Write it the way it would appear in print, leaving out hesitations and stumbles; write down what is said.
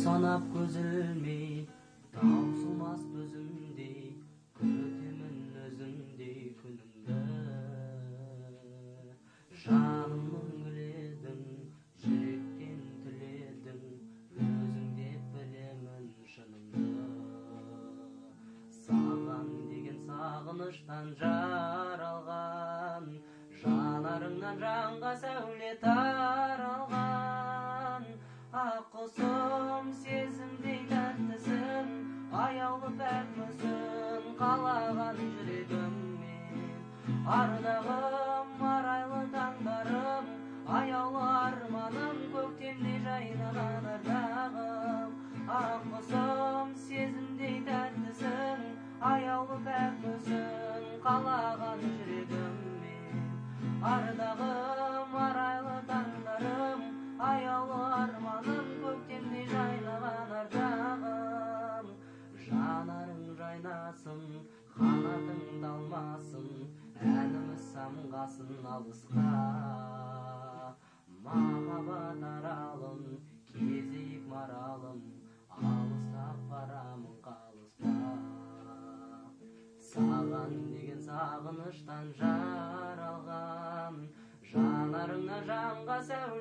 санап көз ілмей, таусылмас төзімдей, күтемін өзіңдей күнімді. Жанымның гүледің, жүректен тіледің, өзің деп білемін шынымды. Саған деген сағыныштан жаралған, жанарыңнан жанға сәуле таралған. Ақ құсым сезімдей тәттісің, аяулы пәк мүсін қалаған жүрегіммен. Ардағым, арайлы таңдарым, аяулы арманым, көктемде жайнаған ардағым. Ақ құсым сезімдей тәттісің, аяулы пәк мүсін қалаған жүрегіммен. Ардағым, арайлы таңдарым, аяулы арманым, көктемде жайнаған ардағым. Жанарың жайнасын, қанатың талмасын, әніміз самғасын алысқа. Махаббат аралым, кезейік маралым, алыстап барамын қалыспа. Саған деген сағыныштан жаралған, жанарыңа жанға сәуле